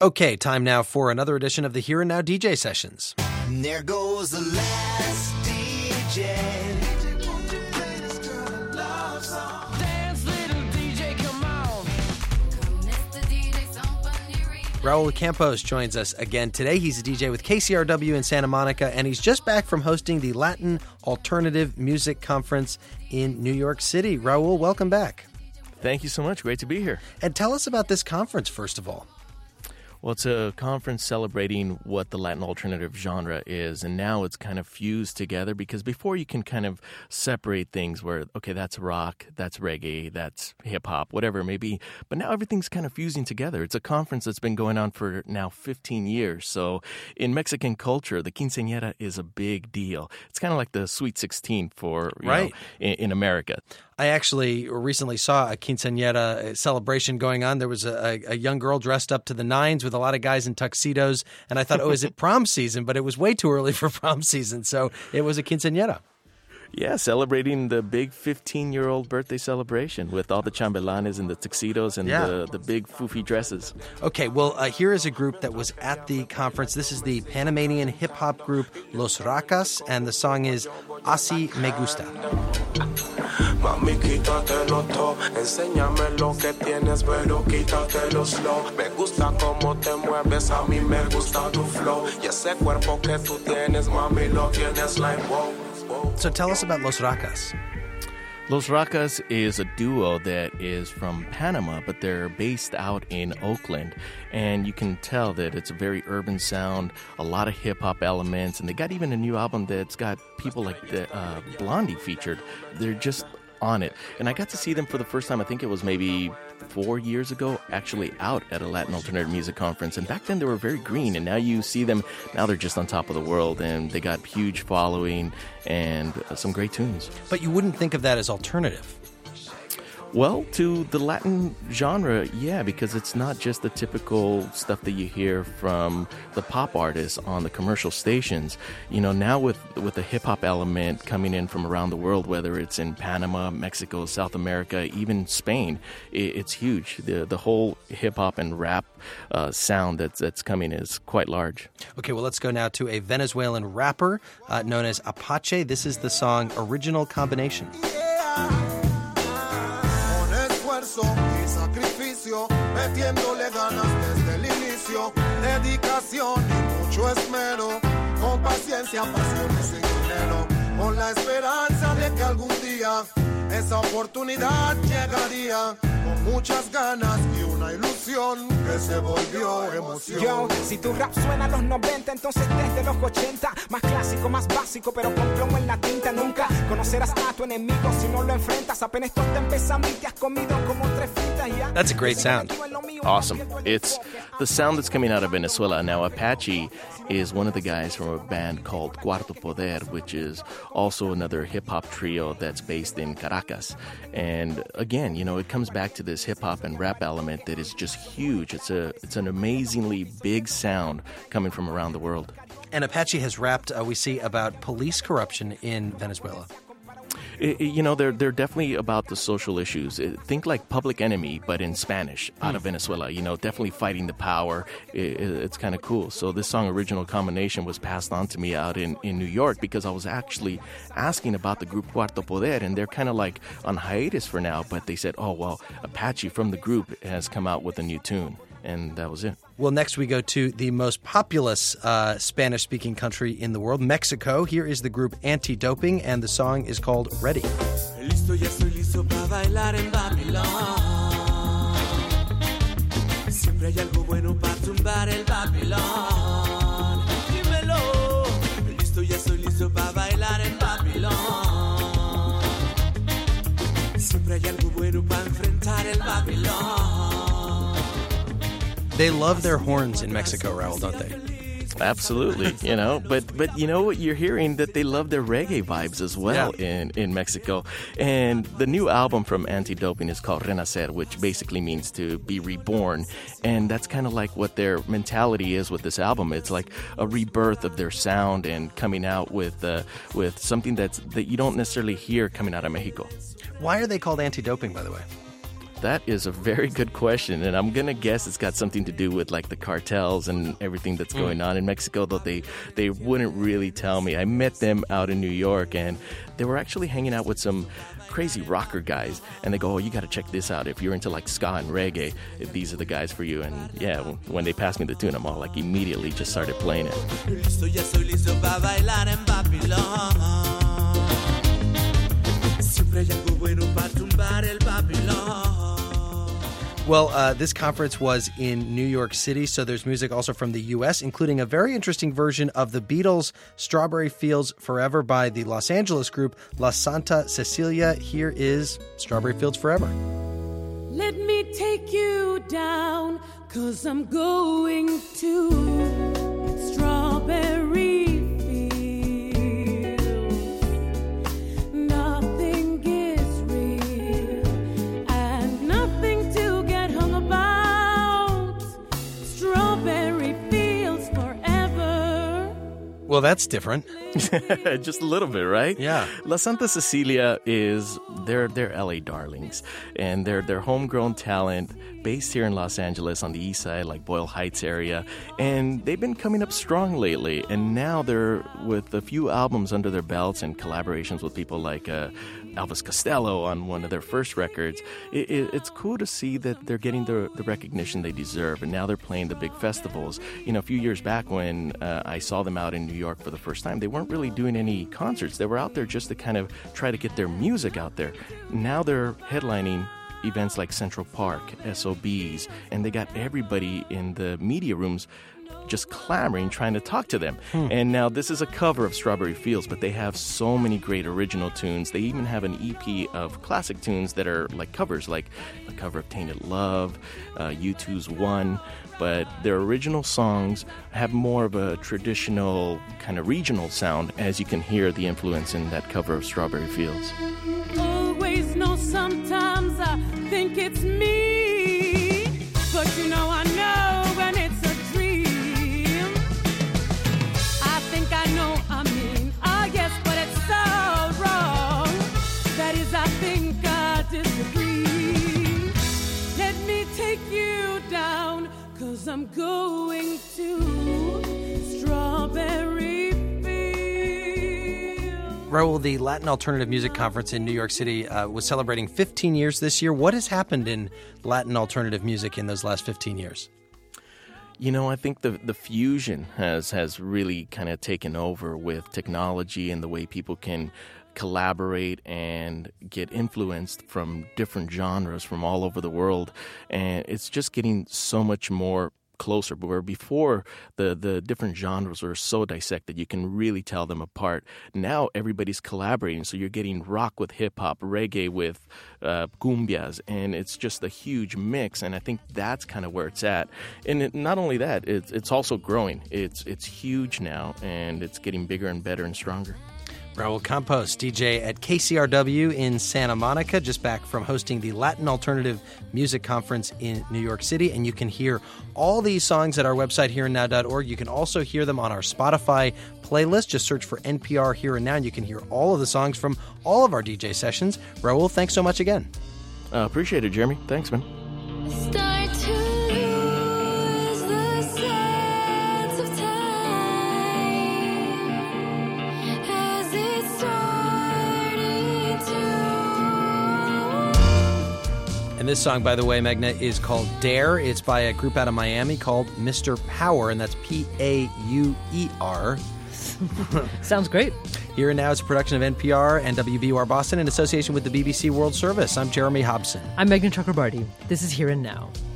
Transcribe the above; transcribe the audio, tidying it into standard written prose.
Okay, time now for another edition of the Here and Now DJ Sessions. And there goes the last DJ. Raul Campos joins us again today. He's a DJ with KCRW in Santa Monica, and he's just back from hosting the Latin Alternative Music Conference in New York City. Raul, welcome back. Thank you so much. Great to be here. And tell us about this conference, first of all. Well, it's a conference celebrating what the Latin alternative genre is, and now it's kind of fused together because before you can kind of separate things where, okay, that's rock, that's reggae, that's hip-hop, whatever it may be, but now everything's kind of fusing together. It's a conference that's been going on for now 15 years, so in Mexican culture, the quinceañera is a big deal. It's kind of like the Sweet 16 for, you know, in America. I actually recently saw a quinceañera celebration going on. There was a young girl dressed up to the nines with a lot of guys in tuxedos, and I thought, oh, is it prom season? But it was way too early for prom season, so it was a quinceañera. Yeah, celebrating the big 15-year-old birthday celebration with all the chambelanes and the tuxedos and the big foofy dresses. Okay, well, here is a group that was at the conference. This is the Panamanian hip-hop group Los Racas, and the song is Así Me Gusta. Mami, quítatelo todo, enséñame lo que tienes, pero quítatelo slow. Me gusta cómo te mueves, a mí me gusta tu flow. Y ese cuerpo que tú tienes, mami, lo tienes like wow. So tell us about Los Racas. Los Racas is a duo that is from Panama, but they're based out in Oakland. And you can tell that it's a very urban sound, a lot of hip-hop elements, and they got even a new album that's got people like Blondie featured. They're just on it. And I got to see them for the first time, I think it was maybe 4 years ago, actually out at a Latin Alternative Music Conference. And back then they were very green, and now you see them, now they're just on top of the world, and they got huge following and some great tunes. But you wouldn't think of that as alternative. Well, to the Latin genre, yeah, because it's not just the typical stuff that you hear from the pop artists on the commercial stations. You know, now with the hip-hop element coming in from around the world, whether it's in Panama, Mexico, South America, even Spain, it's huge. The whole hip-hop and rap sound that's coming is quite large. Okay, well, let's go now to a Venezuelan rapper known as Apache. This is the song Original Combination. Y sacrificio, metiéndole ganas desde el inicio, dedicación y mucho esmero, con paciencia, pasión y sin dinero, con la esperanza de que algún día esa oportunidad llegaría, con muchas ganas y una ilusión que se volvió emoción. Yo, si tu rap suena a los 90, entonces desde los 80, más clásico, más básico, pero con plomo en la tinta. Nunca conocerás a tu enemigo si no lo enfrentas. Apenas esto te empezando y te has comido como 3 fritas ya. That's a great sound. Awesome. It's the sound that's coming out of Venezuela. Now, Apache is one of the guys from a band called Cuarto Poder, which is also another hip-hop trio that's based in Caracas. And again, you know, it comes back to this hip-hop and rap element that is just huge. It's an amazingly big sound coming from around the world. And Apache has rapped, we see, about police corruption in Venezuela. You know, they're definitely about the social issues. Think like Public Enemy, but in Spanish, out of Venezuela. You know, definitely fighting the power. It's kind of cool. So this song, Original Combination, was passed on to me out in New York because I was actually asking about the group Cuarto Poder, and they're kind of like on hiatus for now. But they said, oh, well, Apache from the group has come out with a new tune. And that was it. Well, next we go to the most populous Spanish-speaking country in the world, Mexico. Here is the group Anti-Doping, and the song is called Ready. Listo, ya estoy listo para bailar en Babilón. Siempre hay algo bueno para tumbar el Babilón. Dímelo. Listo, ya estoy listo para bailar en Babilón. Siempre hay algo bueno para enfrentar el Babilón. They love their horns in Mexico, Raul, don't they? Absolutely, you know, but you know what you're hearing, that they love their reggae vibes as well in Mexico. And the new album from Anti-Doping is called Renacer, which basically means to be reborn. And that's kind of like what their mentality is with this album. It's like a rebirth of their sound and coming out with something that you don't necessarily hear coming out of Mexico. Why are they called Anti-Doping, by the way? That is a very good question, and I'm gonna guess it's got something to do with like the cartels and everything that's going on in Mexico. Though they wouldn't really tell me. I met them out in New York, and they were actually hanging out with some crazy rocker guys, and they go, "Oh, you got to check this out. If you're into like ska and reggae, these are the guys for you." And yeah, when they passed me the tune, I'm all like immediately just started playing it. Well, this conference was in New York City, so there's music also from the U.S., including a very interesting version of the Beatles' Strawberry Fields Forever by the Los Angeles group La Santa Cecilia. Here is Strawberry Fields Forever. Let me take you down, 'cause I'm going to Strawberry Fields. Nothing is real and nothing to get hung about. Strawberry Fields Forever. Well, that's different. Just a little bit, right? Yeah. La Santa Cecilia is they're LA darlings, and they're homegrown talent based here in Los Angeles on the east side, like Boyle Heights area, and they've been coming up strong lately. And now they're with a few albums under their belts and collaborations with people like Elvis Costello on one of their first records. It's cool to see that they're getting the recognition they deserve, and now they're playing the big festivals. You know, a few years back when I saw them out in New York for the first time, they weren't really doing any concerts. They were out there just to kind of try to get their music out there. Now they're headlining events like Central Park, SOBs, and they got everybody in the media rooms just clamoring, trying to talk to them. And now this is a cover of Strawberry Fields, but they have so many great original tunes. They even have an EP of classic tunes that are like covers, like a cover of Tainted Love, U2's One. But their original songs have more of a traditional kind of regional sound, as you can hear the influence in that cover of Strawberry Fields. Always know sometimes I think it's me, but you know I know when it's a dream. I think I know, I mean, yes, but it's so wrong. That is, I think I disagree. Let me take you down, 'cause I'm going to Strawberry Fields. Raul, the Latin Alternative Music Conference in New York City was celebrating 15 years this year. What has happened in Latin alternative music in those last 15 years? You know, I think the fusion has really kind of taken over with technology and the way people can collaborate and get influenced from different genres from all over the world. And it's just getting so much more closer, where before the different genres were so dissected you can really tell them apart. Now everybody's collaborating, so you're getting rock with hip-hop, reggae with cumbias, and it's just a huge mix, and I think that's kind of where it's at. And not only that, it's also growing. It's huge now, and it's getting bigger and better and stronger. Raul Campos, DJ at KCRW in Santa Monica, just back from hosting the Latin Alternative Music Conference in New York City. And you can hear all these songs at our website, hereandnow.org. You can also hear them on our Spotify playlist. Just search for NPR Here and Now, and you can hear all of the songs from all of our DJ sessions. Raul, thanks so much again. Appreciate it, Jeremy. Thanks, man. Start to lose the sense of time as it's starting to. And this song, by the way, Magna, is called Dare. It's by a group out of Miami called Mr. Power, and that's Pauer. Sounds great. Here and Now is a production of NPR and WBUR Boston in association with the BBC World Service. I'm Jeremy Hobson. I'm Megan Chakrabarty. This is Here and Now.